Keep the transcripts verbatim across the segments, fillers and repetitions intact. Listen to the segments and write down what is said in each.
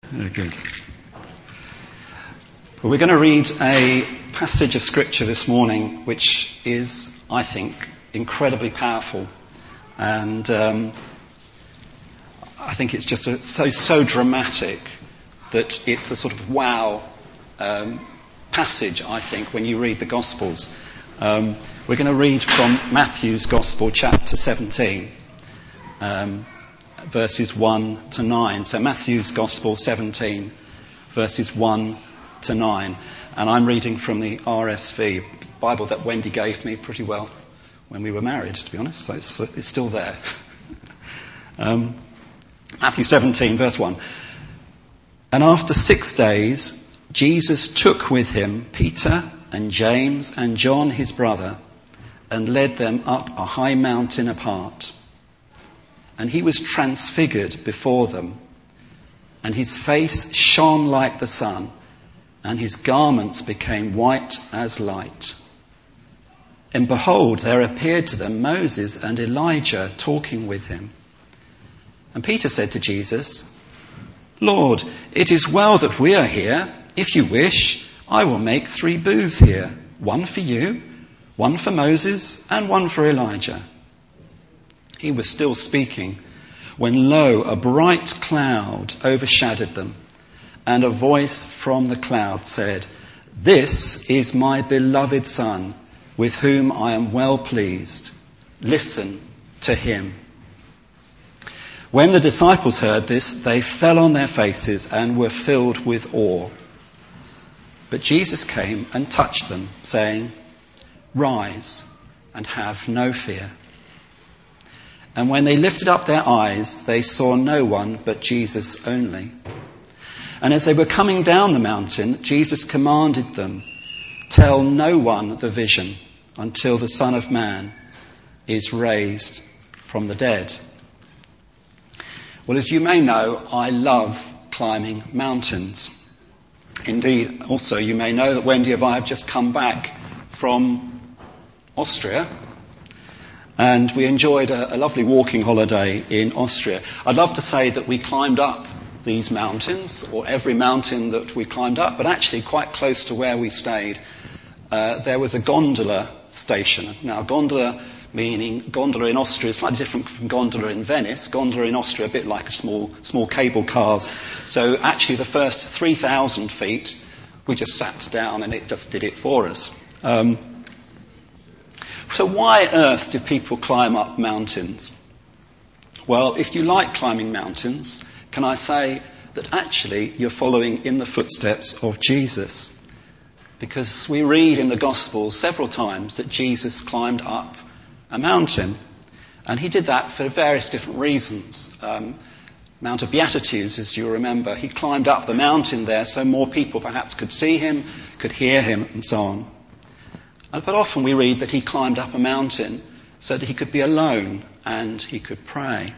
Very good. Well, we're going to read a passage of Scripture this morning which is, I think, incredibly powerful. And um, I think it's just a, so, so dramatic that it's a sort of wow um, passage, I think, when you read the Gospels. Um, we're going to read from Matthew's Gospel, chapter seventeen, um, verses one to nine. So Matthew's Gospel seventeen, verses one to nine. And I'm reading from the R S V, Bible that Wendy gave me pretty well when we were married, to be honest. So it's, it's still there. um, Matthew seventeen, verse one. And after six days, Jesus took with him Peter and James and John his brother and led them up a high mountain apart. And he was transfigured before them, and his face shone like the sun, and his garments became white as light. And behold, there appeared to them Moses and Elijah talking with him. And Peter said to Jesus, "Lord, it is well that we are here. If you wish, I will make three booths here, one for you, one for Moses, and one for Elijah." He was still speaking when, lo, a bright cloud overshadowed them, and a voice from the cloud said, "This is my beloved Son, with whom I am well pleased. Listen to him." When the disciples heard this, they fell on their faces and were filled with awe. But Jesus came and touched them, saying, "Rise and have no fear." And when they lifted up their eyes, they saw no one but Jesus only. And as they were coming down the mountain, Jesus commanded them, "Tell no one the vision until the Son of Man is raised from the dead." Well, as you may know, I love climbing mountains. Indeed, also you may know that Wendy and I have just come back from Austria, and we enjoyed a, a lovely walking holiday in Austria. I'd love to say that we climbed up these mountains, or every mountain that we climbed up, but actually quite close to where we stayed, uh, there was a gondola station. Now, gondola meaning gondola in Austria is slightly different from gondola in Venice. Gondola in Austria, a bit like a small small cable cars. So actually the first three thousand feet, we just sat down and it just did it for us. Um, so why on earth do people climb up mountains? Well, if you like climbing mountains, can I say that actually you're following in the footsteps of Jesus? Because we read in the Gospels several times that Jesus climbed up a mountain. And he did that for various different reasons. Um, Mount of Beatitudes, as you remember, he climbed up the mountain there so more people perhaps could see him, could hear him, and so on. Uh, but often we read that he climbed up a mountain so that he could be alone and he could pray.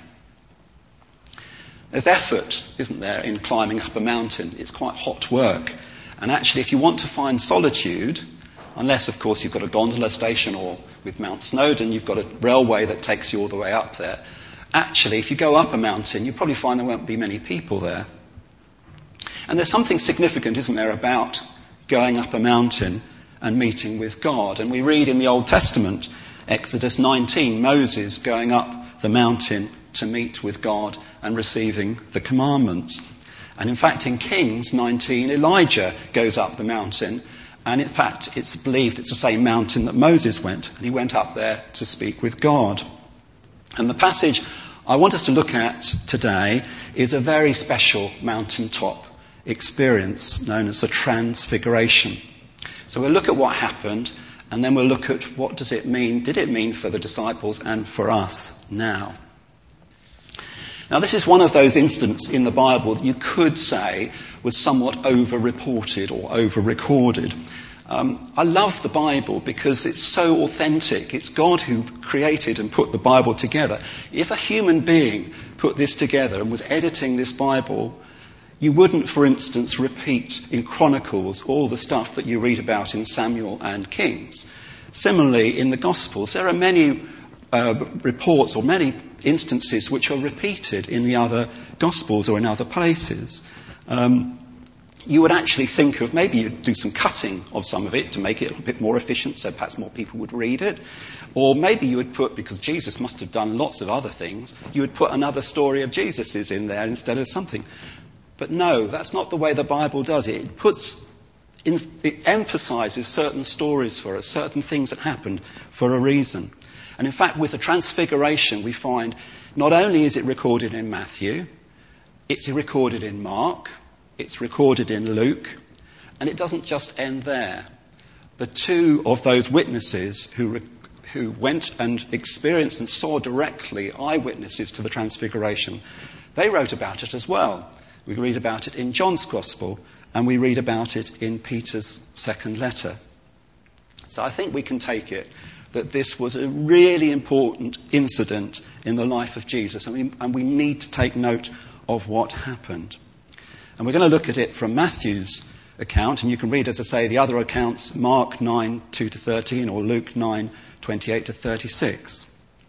There's effort, isn't there, in climbing up a mountain. It's quite hot work. And actually, if you want to find solitude, unless, of course, you've got a gondola station, or with Mount Snowdon, you've got a railway that takes you all the way up there. Actually, if you go up a mountain, you'll probably find there won't be many people there. And there's something significant, isn't there, about going up a mountain and meeting with God. And we read in the Old Testament, Exodus nineteen, Moses going up the mountain to meet with God and receiving the commandments. And in fact, in Kings nineteen, Elijah goes up the mountain. And in fact, it's believed it's the same mountain that Moses went. And he went up there to speak with God. And the passage I want us to look at today is a very special mountaintop experience known as the Transfiguration. So we'll look at what happened, and then we'll look at what does it mean, did it mean for the disciples and for us now. Now, this is one of those incidents in the Bible that you could say was somewhat over-reported or over-recorded. Um, I love the Bible because it's so authentic. It's God who created and put the Bible together. If a human being put this together and was editing this Bible, you wouldn't, for instance, repeat in Chronicles all the stuff that you read about in Samuel and Kings. Similarly, in the Gospels, there are many uh, reports or many instances which are repeated in the other Gospels or in other places. um, you would actually think of maybe you'd do some cutting of some of it to make it a bit more efficient so perhaps more people would read it. Or maybe you would put, because Jesus must have done lots of other things, you would put another story of Jesus's in there instead of something. But no, that's not the way the Bible does it. It puts, in, it emphasises certain stories for us, certain things that happened for a reason. And in fact, with the Transfiguration, we find not only is it recorded in Matthew, it's recorded in Mark, it's recorded in Luke, and it doesn't just end there. The two of those witnesses who re- who went and experienced and saw directly, eyewitnesses to the Transfiguration, they wrote about it as well. We read about it in John's Gospel, and we read about it in Peter's second letter. So I think we can take it that this was a really important incident in the life of Jesus, and we, and we need to take note of what happened. And we're going to look at it from Matthew's account, and you can read, as I say, the other accounts, Mark nine, two to thirteen, or Luke nine, twenty-eight to thirty-six.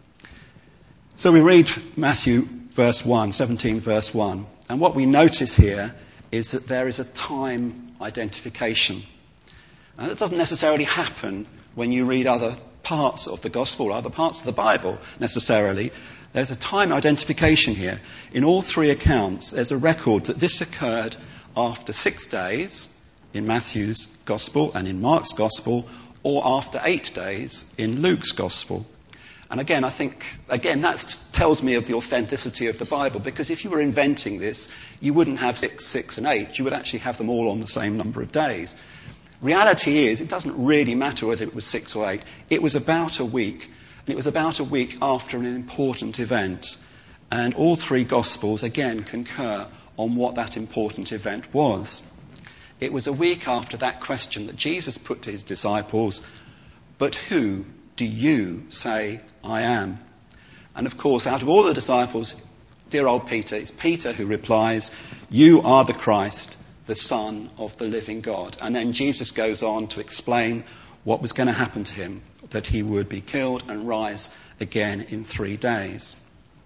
So we read Matthew verse one, seventeen verse one, and what we notice here is that there is a time identification. And that doesn't necessarily happen when you read other parts of the Gospel or other parts of the Bible necessarily. There's a time identification here. In all three accounts, there's a record that this occurred after six days in Matthew's Gospel and in Mark's Gospel, or after eight days in Luke's Gospel. And again, I think, again, that tells me of the authenticity of the Bible, because if you were inventing this, you wouldn't have six, six and eight. You would actually have them all on the same number of days. Reality is, it doesn't really matter whether it was six or eight. It was about a week. And it was about a week after an important event. And all three Gospels, again, concur on what that important event was. It was a week after that question that Jesus put to his disciples, "But who do you say I am?" And of course, out of all the disciples, dear old Peter, it's Peter who replies, "You are the Christ, the Son of the living God." And then Jesus goes on to explain what was going to happen to him, that he would be killed and rise again in three days.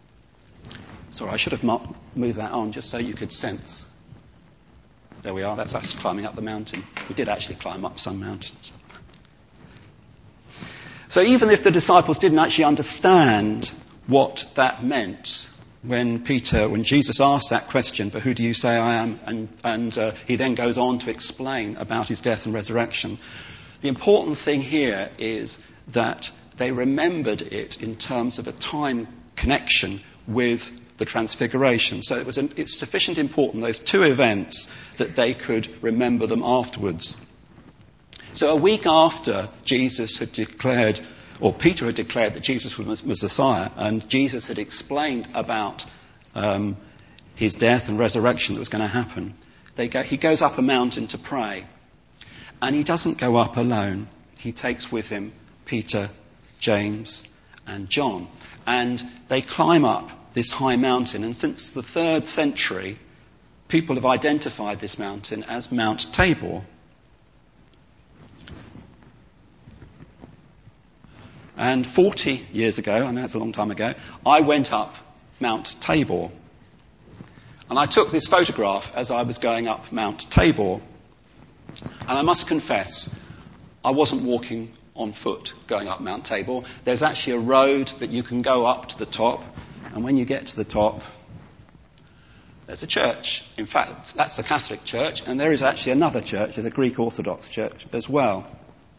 Sorry, I should have moved that on just so you could sense. There we are, that's us climbing up the mountain. We did actually climb up some mountains. So even if the disciples didn't actually understand what that meant, when Peter, when Jesus asked that question, "But who do you say I am?" and, and uh, he then goes on to explain about his death and resurrection, the important thing here is that they remembered it in terms of a time connection with the Transfiguration. So it was an, it's sufficient important, those two events, that they could remember them afterwards. So a week after Jesus had declared, or Peter had declared that Jesus was Messiah, and Jesus had explained about um, his death and resurrection that was going to happen, they go, he goes up a mountain to pray. And he doesn't go up alone. He takes with him Peter, James, and John. And they climb up this high mountain. And since the third century, people have identified this mountain as Mount Tabor. And forty years ago, I know it's a long time ago, I went up Mount Tabor. And I took this photograph as I was going up Mount Tabor. And I must confess, I wasn't walking on foot going up Mount Tabor. There's actually a road that you can go up to the top, and when you get to the top, there's a church. In fact, that's the Catholic Church, and there is actually another church. There's a Greek Orthodox church as well.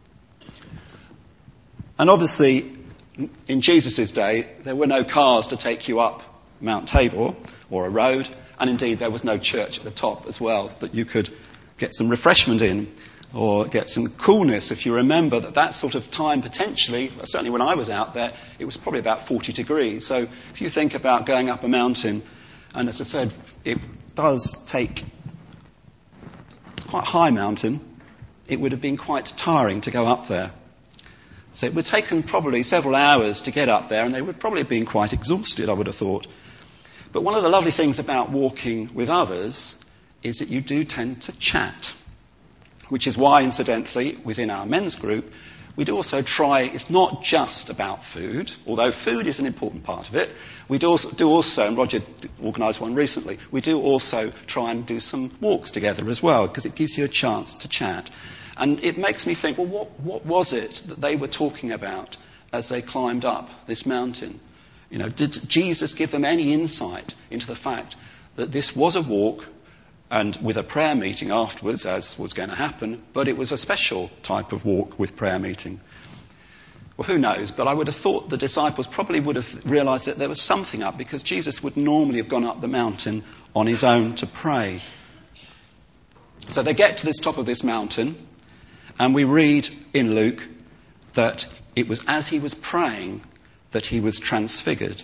And obviously, in Jesus' day, there were no cars to take you up Mount Tabor, or a road, and indeed there was no church at the top as well that you could get some refreshment in, or get some coolness. If you remember that that sort of time potentially, certainly when I was out there, it was probably about forty degrees. So if you think about going up a mountain, and as I said, it does take, it's quite a high mountain, it would have been quite tiring to go up there. So it would have taken probably several hours to get up there, and they would probably have been quite exhausted, I would have thought. But one of the lovely things about walking with others is that you do tend to chat, which is why, incidentally, within our men's group, we do also try, it's not just about food, although food is an important part of it. We do also, do also and Roger organised one recently, we do also try and do some walks together as well, because it gives you a chance to chat. And it makes me think, well, what, what was it that they were talking about as they climbed up this mountain? You know, did Jesus give them any insight into the fact that this was a walk, and with a prayer meeting afterwards, as was going to happen, but it was a special type of walk with prayer meeting? Well, who knows? But I would have thought the disciples probably would have realised that there was something up, because Jesus would normally have gone up the mountain on his own to pray. So they get to this top of this mountain, and we read in Luke that it was as he was praying that he was transfigured.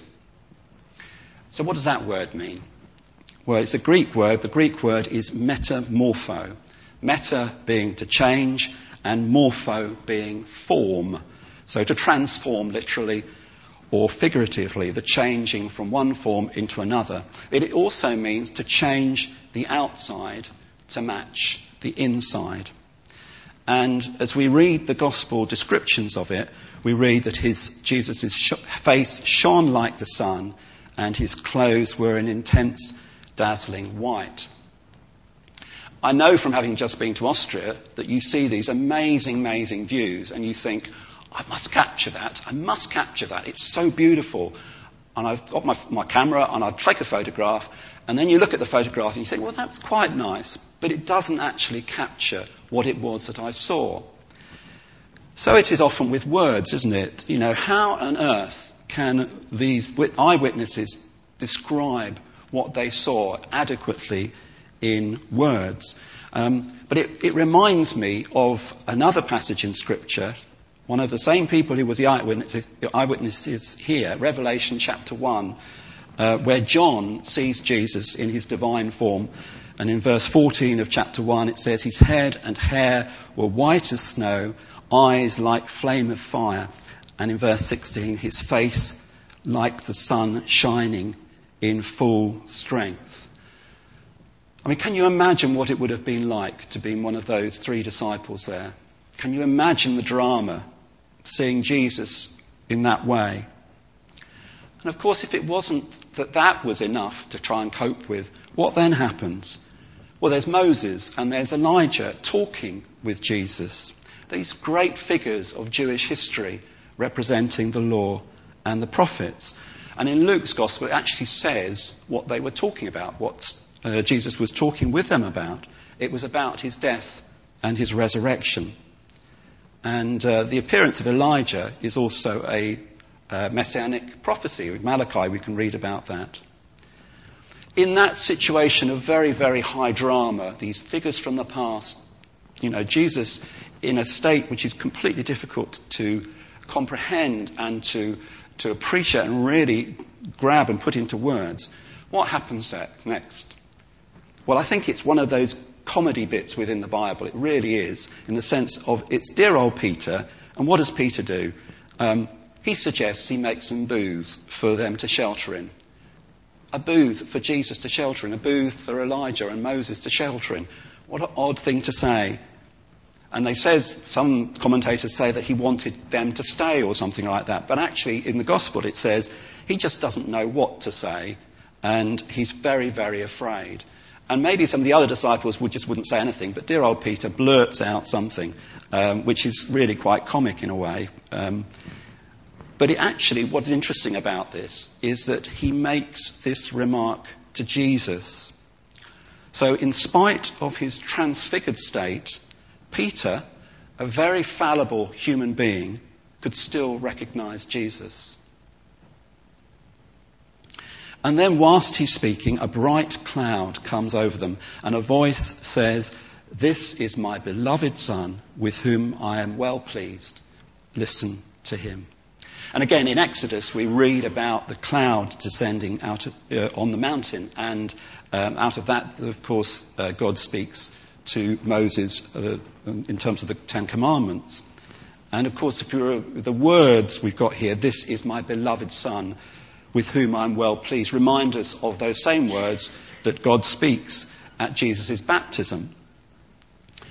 So what does that word mean? Well, it's a Greek word. The Greek word is metamorpho. Meta being to change, and morpho being form. So to transform literally or figuratively, the changing from one form into another. It also means to change the outside to match the inside. And as we read the gospel descriptions of it, we read that his Jesus' sh- face shone like the sun, and his clothes were an intense, dazzling white. I know from having just been to Austria that you see these amazing, amazing views, and you think, I must capture that, I must capture that, it's so beautiful. And I've got my, my camera, and I take a photograph, and then you look at the photograph and you think, well, that's quite nice, but it doesn't actually capture what it was that I saw. So it is often with words, isn't it? You know, how on earth can these eyewitnesses describe what they saw adequately in words? Um, but it, it reminds me of another passage in Scripture, one of the same people who was the eyewitnesses, eyewitnesses here, Revelation chapter one, uh, where John sees Jesus in his divine form. And in verse fourteen of chapter one, it says, his head and hair were white as snow, eyes like flame of fire. And in verse sixteen, his face like the sun shining in full strength. I mean, can you imagine what it would have been like to be one of those three disciples there? Can you imagine the drama, seeing Jesus in that way? And of course, if it wasn't that that was enough to try and cope with, what then happens? Well, there's Moses and there's Elijah talking with Jesus. These great figures of Jewish history representing the law and the prophets. And in Luke's gospel, it actually says what they were talking about, what uh, Jesus was talking with them about. It was about his death and his resurrection. And uh, the appearance of Elijah is also a uh, messianic prophecy. With Malachi, we can read about that. In that situation of very, very high drama, these figures from the past, you know, Jesus in a state which is completely difficult to comprehend and to, to appreciate and really grab and put into words, what happens next? Well, I think it's one of those comedy bits within the Bible. It really is, in the sense of it's dear old Peter, and what does Peter do? Um, he suggests he makes some booths for them to shelter in. A booth for Jesus to shelter in, a booth for Elijah and Moses to shelter in. What an odd thing to say. And they says, some commentators say that he wanted them to stay or something like that. But actually, in the Gospel, it says he just doesn't know what to say, and he's very, very afraid. And maybe some of the other disciples would just wouldn't say anything, but dear old Peter blurts out something, um, which is really quite comic in a way. Um, but it actually, what's interesting about this is that he makes this remark to Jesus. So in spite of his transfigured state, Peter, a very fallible human being, could still recognise Jesus. And then whilst he's speaking, a bright cloud comes over them, and a voice says, "This is my beloved Son, with whom I am well pleased. Listen to him." And again, in Exodus, we read about the cloud descending out of, uh, on the mountain, and um, out of that, of course, uh, God speaks to Moses uh, in terms of the Ten Commandments. And of course, if you're, the words we've got here, "This is my beloved Son, with whom I'm well pleased," remind us of those same words that God speaks at Jesus' baptism.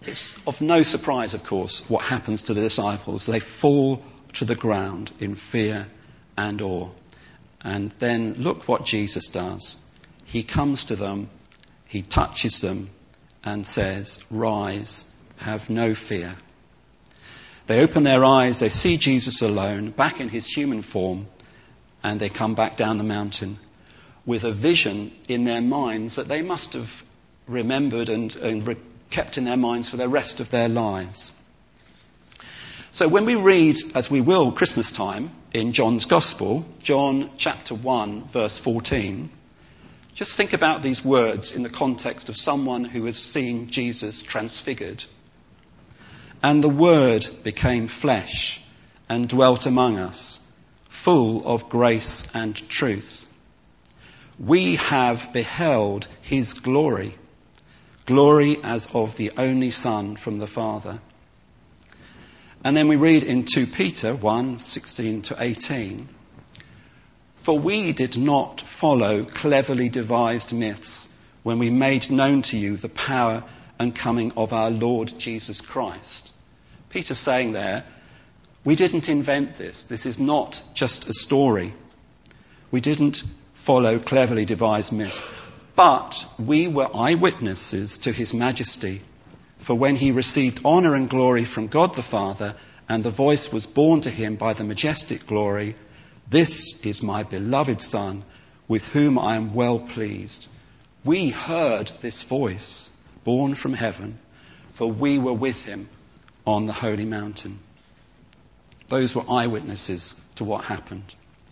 It's of no surprise, of course, what happens to the disciples. They fall to the ground in fear and awe. And then look what Jesus does. He comes to them, he touches them and says, "Rise, have no fear." They open their eyes, they see Jesus alone, back in his human form, and they come back down the mountain with a vision in their minds that they must have remembered and, and re- kept in their minds for the rest of their lives. So when we read, as we will Christmas time, in John's Gospel, John chapter one, verse fourteen, just think about these words in the context of someone who is seeing Jesus transfigured. "And the Word became flesh and dwelt among us, full of grace and truth. We have beheld his glory, glory as of the only Son from the Father." And then we read in Second Peter one, sixteen to eighteen, "For we did not follow cleverly devised myths when we made known to you the power and coming of our Lord Jesus Christ." Peter's saying there, we didn't invent this. This is not just a story. We didn't follow cleverly devised myths, but we were eyewitnesses to his majesty. For when he received honour and glory from God the Father, and the voice was borne to him by the majestic glory, "This is my beloved Son, with whom I am well pleased." We heard this voice borne from heaven, for we were with him on the holy mountain. Those were eyewitnesses to what happened.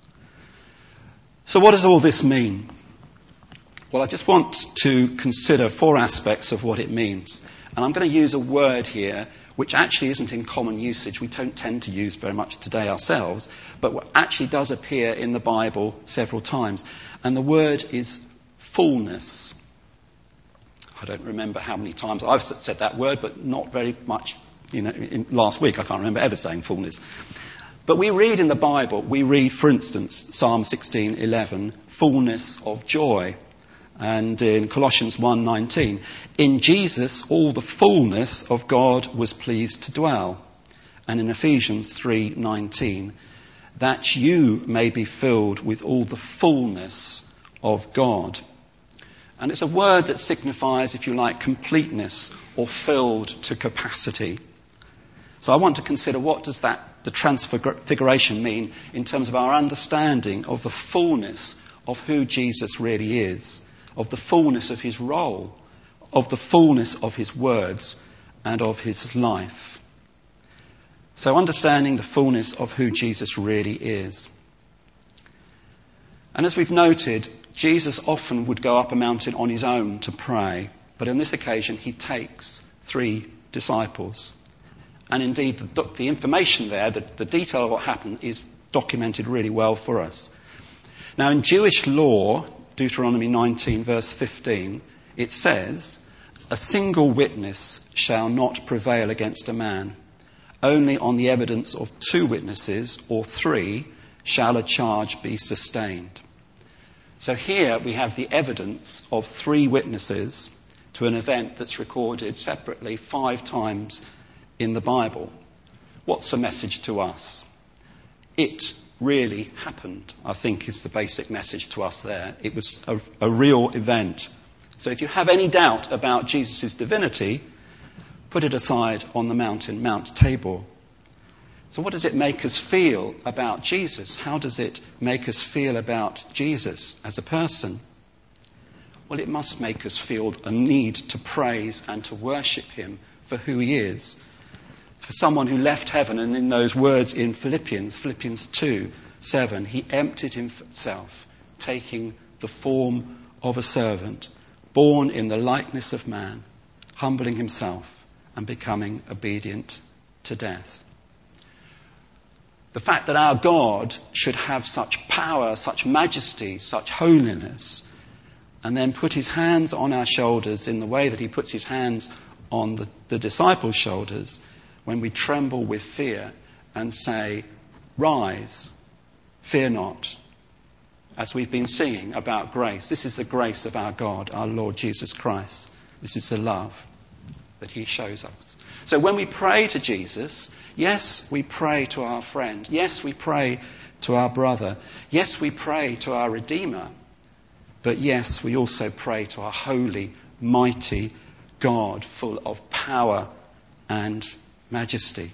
So what does all this mean? Well, I just want to consider four aspects of what it means. And I'm going to use a word here which actually isn't in common usage. We don't tend to use very much today ourselves, but what actually does appear in the Bible several times. And the word is fullness. I don't remember how many times I've said that word, but not very much. You know, in last week I can't remember ever saying fullness. But we read in the Bible, we read, for instance, Psalm sixteen eleven, fullness of joy. And in Colossians one nineteen, in Jesus all the fullness of God was pleased to dwell. And in Ephesians three nineteen, that you may be filled with all the fullness of God. And it's a word that signifies, if you like, completeness or filled to capacity. So I want to consider, what does that, the transfiguration, mean in terms of our understanding of the fullness of who Jesus really is, of the fullness of his role, of the fullness of his words and of his life. So understanding the fullness of who Jesus really is. And as we've noted, Jesus often would go up a mountain on his own to pray, but on this occasion he takes three disciples. And indeed, the, the information there, the, the detail of what happened, is documented really well for us. Now, in Jewish law, Deuteronomy nineteen, verse fifteen, it says, "A single witness shall not prevail against a man. Only on the evidence of two witnesses or three shall a charge be sustained." So here we have the evidence of three witnesses to an event that's recorded separately five times in the Bible. What's the message to us? It really happened, I think, is the basic message to us there. It was a, a real event. So if you have any doubt about Jesus' divinity, put it aside on the mountain, Mount Tabor. So what does it make us feel about Jesus? How does it make us feel about Jesus as a person? Well, it must make us feel a need to praise and to worship him for who he is. For someone who left heaven, and in those words in Philippians, Philippians two seven, he emptied himself, taking the form of a servant, born in the likeness of man, humbling himself and becoming obedient to death. The fact that our God should have such power, such majesty, such holiness, and then put his hands on our shoulders in the way that he puts his hands on the, the disciples' shoulders, when we tremble with fear and say, "Rise, fear not," as we've been singing about grace. This is the grace of our God, our Lord Jesus Christ. This is the love that he shows us. So when we pray to Jesus, yes, we pray to our friend. Yes, we pray to our brother. Yes, we pray to our Redeemer. But yes, we also pray to our holy, mighty God, full of power and majesty.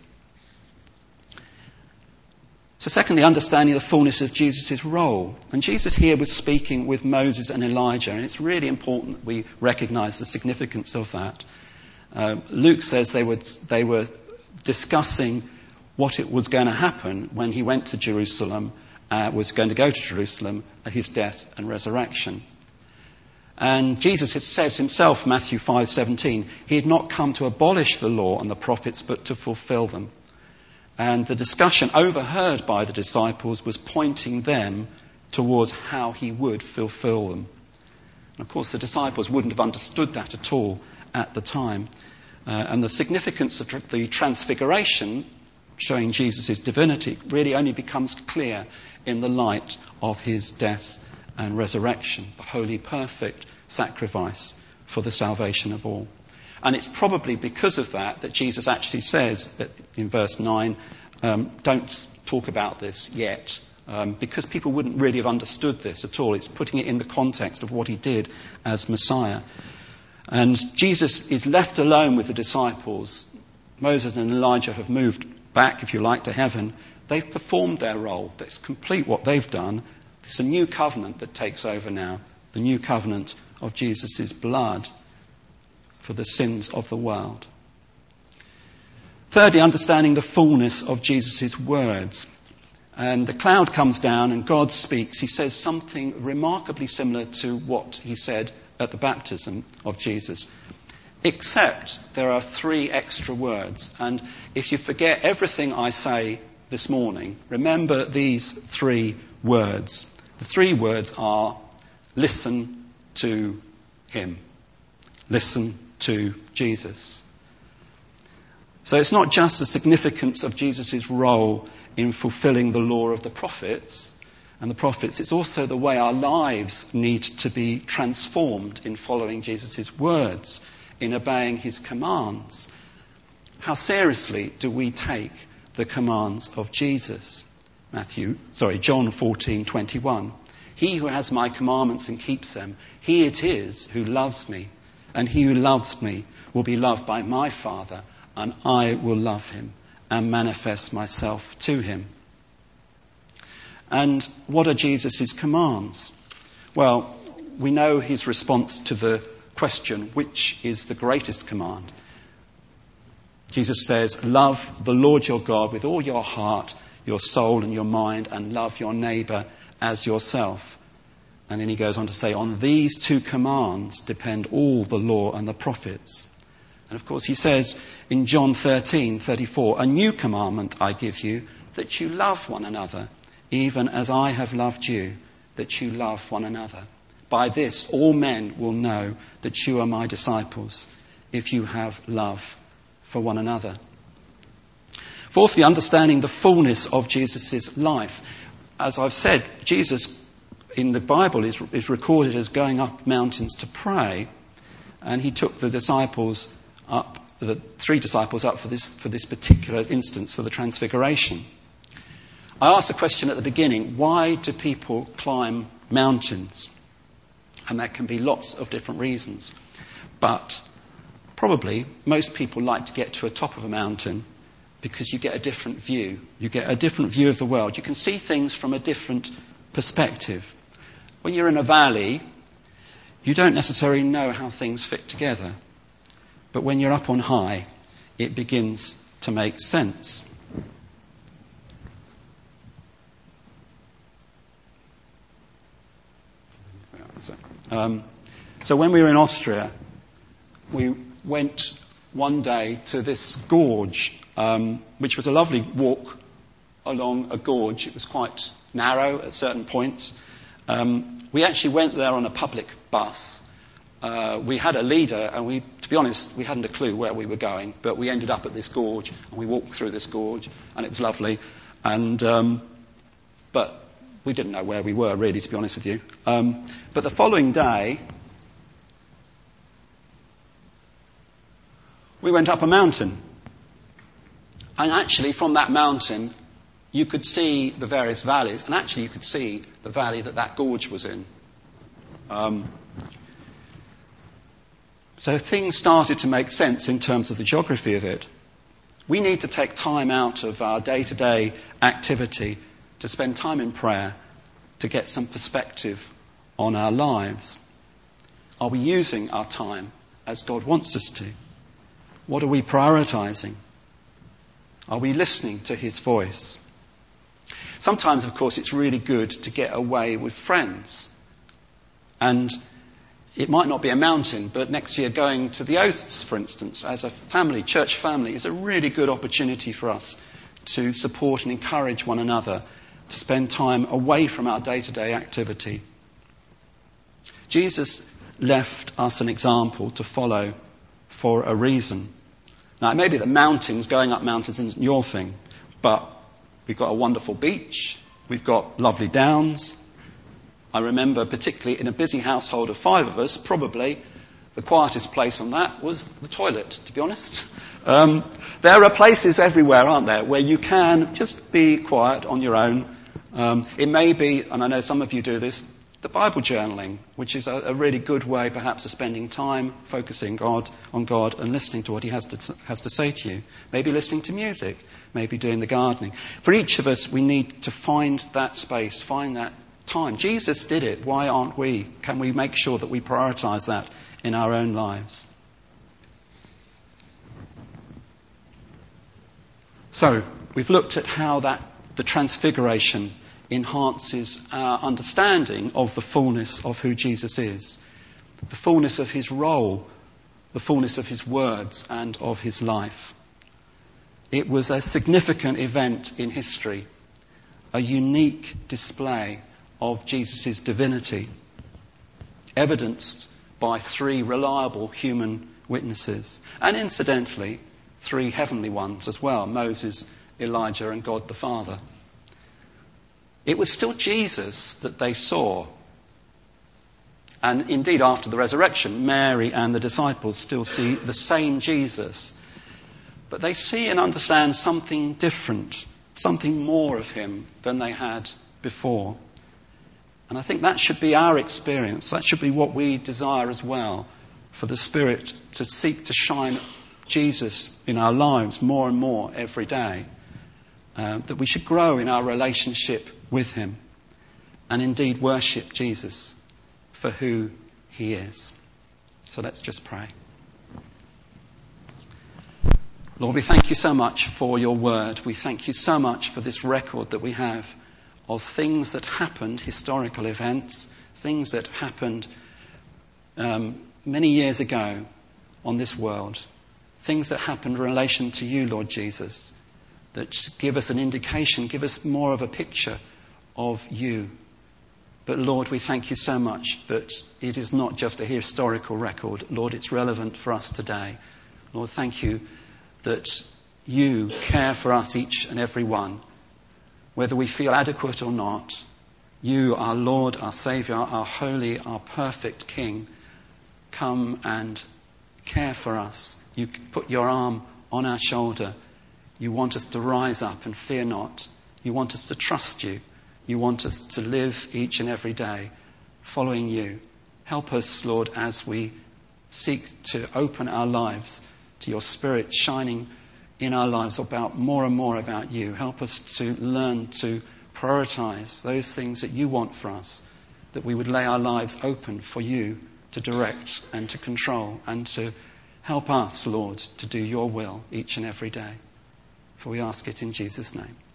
So secondly, understanding the fullness of Jesus' role. And Jesus here was speaking with Moses and Elijah, and it's really important that we recognise the significance of that. Uh, Luke says they were, they were discussing what it was going to happen when he went to Jerusalem, uh, was going to go to Jerusalem, at his death and resurrection. And Jesus had said himself, Matthew five seventeen, he had not come to abolish the law and the prophets, but to fulfil them. And the discussion overheard by the disciples was pointing them towards how he would fulfill them. And of course, the disciples wouldn't have understood that at all at the time. Uh, and the significance of tr- the transfiguration, showing Jesus' divinity, really only becomes clear in the light of his death and resurrection, the holy, perfect sacrifice for the salvation of all. And it's probably because of that that Jesus actually says in verse nine, um, don't talk about this yet, um, because people wouldn't really have understood this at all. It's putting it in the context of what he did as Messiah. And Jesus is left alone with the disciples. Moses and Elijah have moved back, if you like, to heaven. They've performed their role. It's complete what they've done. It's a new covenant that takes over now, the new covenant of Jesus' blood for the sins of the world. Thirdly, understanding the fullness of Jesus' words. And the cloud comes down and God speaks. He says something remarkably similar to what he said at the baptism of Jesus. Except there are three extra words. And if you forget everything I say this morning, remember these three words. The three words are, listen to him. Listen to Jesus. So it's not just the significance of Jesus' role in fulfilling the law of the prophets and the prophets, it's also the way our lives need to be transformed in following Jesus' words, in obeying his commands. How seriously do we take the commands of Jesus? Matthew, sorry, John fourteen twenty-one. He who has my commandments and keeps them, he it is who loves me. And he who loves me will be loved by my Father, and I will love him and manifest myself to him. And what are Jesus' commands? Well, we know his response to the question, which is the greatest command? Jesus says, love the Lord your God with all your heart, your soul and your mind, and love your neighbour as yourself. And then he goes on to say, on these two commands depend all the law and the prophets. And of course he says in John thirteen thirty-four, a new commandment I give you, that you love one another, even as I have loved you, that you love one another. By this all men will know that you are my disciples, if you have love for one another. Fourthly, understanding the fullness of Jesus' life. As I've said, Jesus in the Bible is, is recorded as going up mountains to pray, and he took the disciples up, the three disciples up for this, for this particular instance, for the transfiguration. I asked a question at the beginning, why do people climb mountains? And there can be lots of different reasons. But probably most people like to get to a top of a mountain because you get a different view. You get a different view of the world. You can see things from a different perspective. When you're in a valley, you don't necessarily know how things fit together. But when you're up on high, it begins to make sense. Um, so when we were in Austria, we went one day to this gorge, um, which was a lovely walk along a gorge. It was quite narrow at certain points. Um, we actually went there on a public bus. Uh, we had a leader, and we, to be honest, we hadn't a clue where we were going, but we ended up at this gorge, and we walked through this gorge, and it was lovely. And um, but we didn't know where we were, really, to be honest with you. Um, but the following day, we went up a mountain. And actually from that mountain, you could see the various valleys. And actually you could see the valley that that gorge was in. Um, so things started to make sense in terms of the geography of it. We need to take time out of our day-to-day activity to spend time in prayer to get some perspective on our lives. Are we using our time as God wants us to? What are we prioritizing? Are we listening to his voice? Sometimes, of course, it's really good to get away with friends. And it might not be a mountain, but next year going to the Oasts, for instance, as a family, church family, is a really good opportunity for us to support and encourage one another, to spend time away from our day-to-day activity. Jesus left us an example to follow for a reason. Now, it may be that mountains, going up mountains isn't your thing, but we've got a wonderful beach, we've got lovely downs. I remember particularly in a busy household of five of us, probably the quietest place on that was the toilet, to be honest. Um, there are places everywhere, aren't there, where you can just be quiet on your own. Um, it may be, and I know some of you do this, the Bible journaling, which is a, a really good way perhaps of spending time focusing God on God and listening to what he has to, has to say to you. Maybe listening to music, maybe doing the gardening. For each of us, we need to find that space, find that time. Jesus did it. Why aren't we? Can we make sure that we prioritise that in our own lives? So, we've looked at how that the transfiguration enhances our understanding of the fullness of who Jesus is, the fullness of his role, the fullness of his words and of his life. It was a significant event in history, a unique display of Jesus' divinity, evidenced by three reliable human witnesses, and incidentally, three heavenly ones as well, Moses, Elijah and God the Father. It was still Jesus that they saw. And indeed, after the resurrection, Mary and the disciples still see the same Jesus. But they see and understand something different, something more of him than they had before. And I think that should be our experience. That should be what we desire as well, for the Spirit to seek to shine Jesus in our lives more and more every day. Uh, that we should grow in our relationship with him and indeed worship Jesus for who he is. So let's just pray. Lord, we thank you so much for your word. We thank you so much for this record that we have of things that happened, historical events, things that happened um, many years ago on this world, things that happened in relation to you, Lord Jesus, that give us an indication, give us more of a picture of you. But Lord, we thank you so much that it is not just a historical record. Lord, it's relevant for us today. Lord, thank you that you care for us, each and every one, whether we feel adequate or not. You, our Lord, our Saviour, our holy, our perfect King, come and care for us. You put your arm on our shoulder. You want us to rise up and fear not. You want us to trust you. You want us to live each and every day following you. Help us, Lord, as we seek to open our lives to your Spirit shining in our lives about more and more about you. Help us to learn to prioritise those things that you want for us, that we would lay our lives open for you to direct and to control and to help us, Lord, to do your will each and every day. For we ask it in Jesus' name.